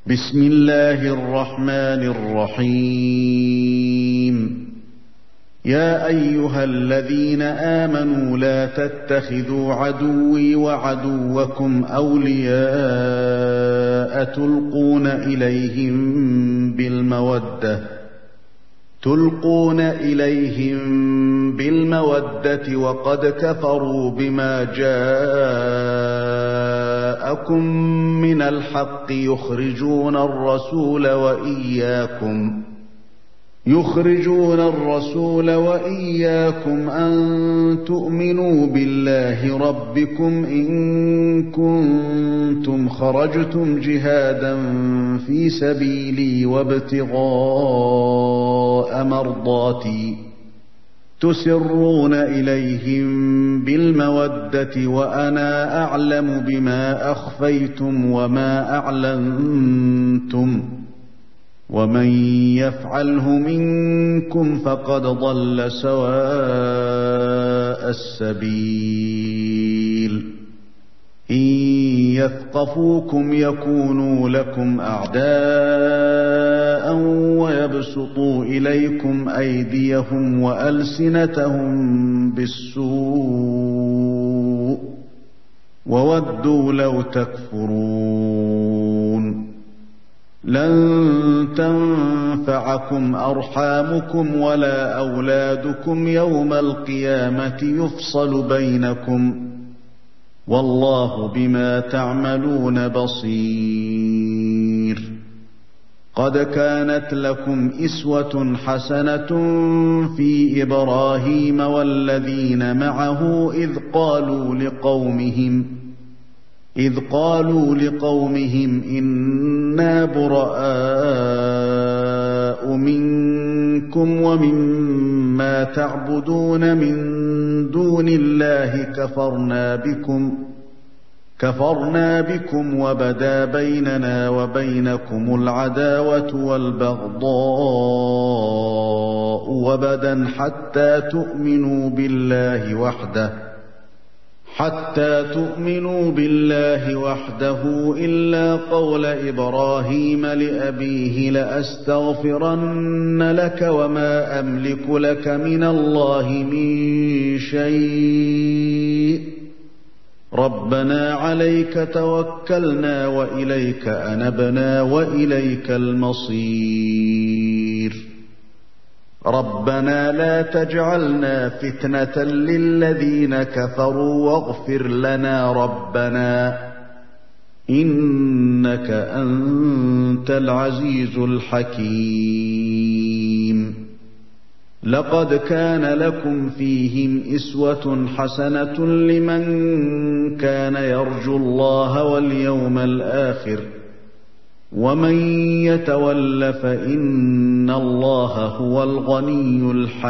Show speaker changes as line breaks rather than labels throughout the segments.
بسم الله الرحمن الرحيم يا أيها الذين آمنوا لا تتخذوا عدوي وعدوكم أولياء تلقون إليهم بالمودة وقد كفروا بما جاءكم من الحق يخرجون الرسول وإياكم أن تؤمنوا بالله ربكم إن كنتم خرجتم جهادا في سبيلي وابتغاء مرضاتي تسرون إليهم بالمودة وأنا أعلم بما أخفيتم وما أعلنتم ومن يفعله منكم فقد ضل سواء السبيل إن يثقفوكم يكونوا لكم أعداء ويبسطوا إليكم أيديهم وألسنتهم بالسوء وودوا لو تكفرون لن تنفعكم أرحامكم ولا أولادكم يوم القيامة يفصل بينكم والله بما تعملون بصير قد كانت لكم أسوة حسنة في إبراهيم والذين معه إذ قالوا لقومهم إنا براء منكم ومما تعبدون من دون الله كفرنا بكم وبدا بيننا وبينكم العداوة والبغضاء وبدا حتى تؤمنوا بالله وحده إلا قول إبراهيم لأبيه لأستغفرن لك وما أملك لك من الله من شيء ربنا عليك توكلنا وإليك أنبنا وإليك المصير ربنا لا تجعلنا فتنة للذين كفروا واغفر لنا ربنا إنك أنت العزيز الحكيم لقد كان لكم فيهم أسوة حسنة لمن كان يرجو الله واليوم الآخر ومن يتول فإن الله هو الغني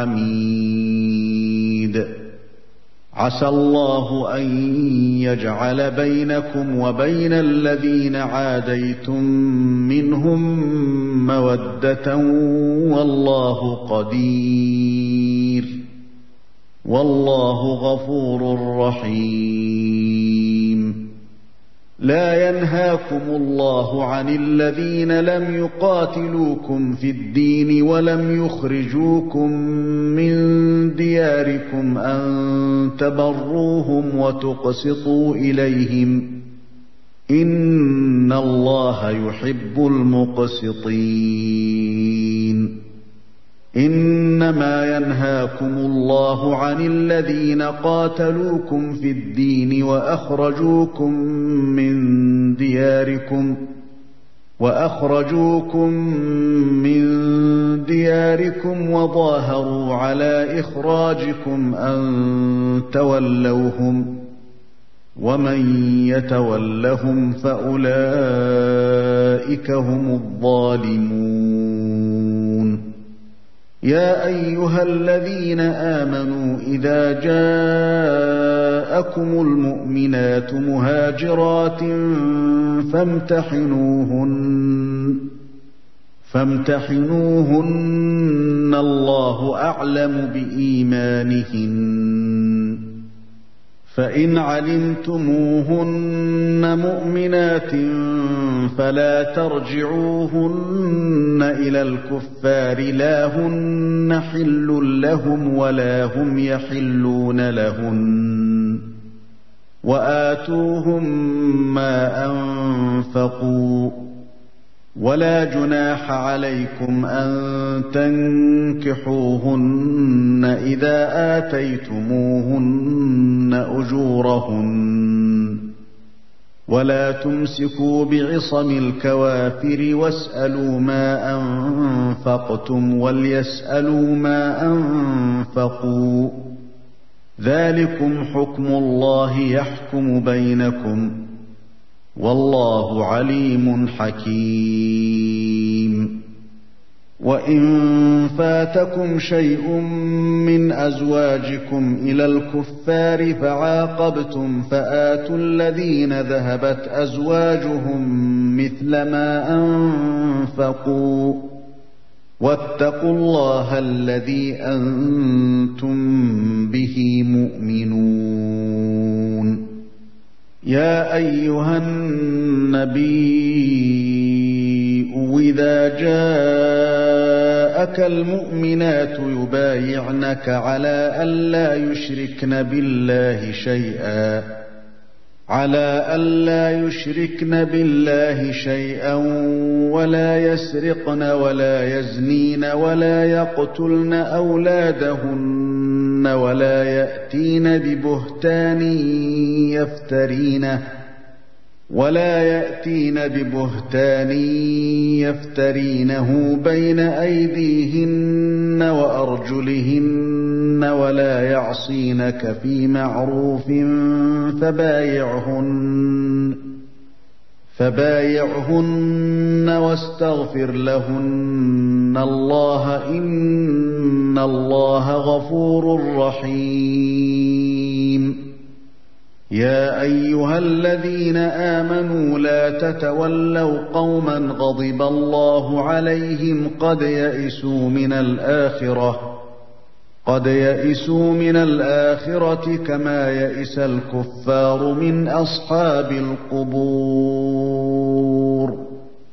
الحميد عسى الله أن يجعل بينكم وبين الذين عاديتم منهم مودة والله قدير والله غفور رحيم لا ينهاكم الله عن الذين لم يقاتلوكم في الدين ولم يخرجوكم من دياركم أن تبروهم وتقسطوا إليهم إن الله يحب المقسطين إنما ينهاكم الله عن الذين قاتلوكم في الدين وأخرجوكم من دياركم وظاهروا على إخراجكم أن تولوهم ومن يتولهم فأولئك هم الظالمون يا أيها الذين آمنوا إذا جاءكم المؤمنات مهاجرات فامتحنوهن الله أعلم بإيمانهن فإن علمتموهن مؤمنات فلا ترجعوهن إلى الكفار لا هن حل لهم ولا هم يحلون لهن وآتوهم ما أنفقوا ولا جناح عليكم أن تنكحوهن إذا آتيتموهن أجورهن ولا تمسكوا بعصم الكوافر واسألوا ما أنفقتم وليسألوا ما أنفقوا ذلكم حكم الله يحكم بينكم والله عليم حكيم وإن فاتكم شيء من أزواجكم إلى الكفار فعاقبتم فآتوا الذين ذهبت أزواجهم مثل ما أنفقوا واتقوا الله الذي أنتم به مؤمنون يا أيها النبي إذا جاءك المؤمنات يبايعنك على ألا يشركن بالله شيئا ولا يسرقن ولا يزنين ولا يقتلن أولادهن ولا يأتين ببهتان يفترينه بين أيديهن وأرجلهن ولا يعصينك في معروف فبايعهن واستغفر لهن الله إن الله غفور رحيم يا أيها الذين آمنوا لا تتولوا قوما غضب الله عليهم قد يئسوا من الآخرة كما يئس الكفار من أصحاب القبور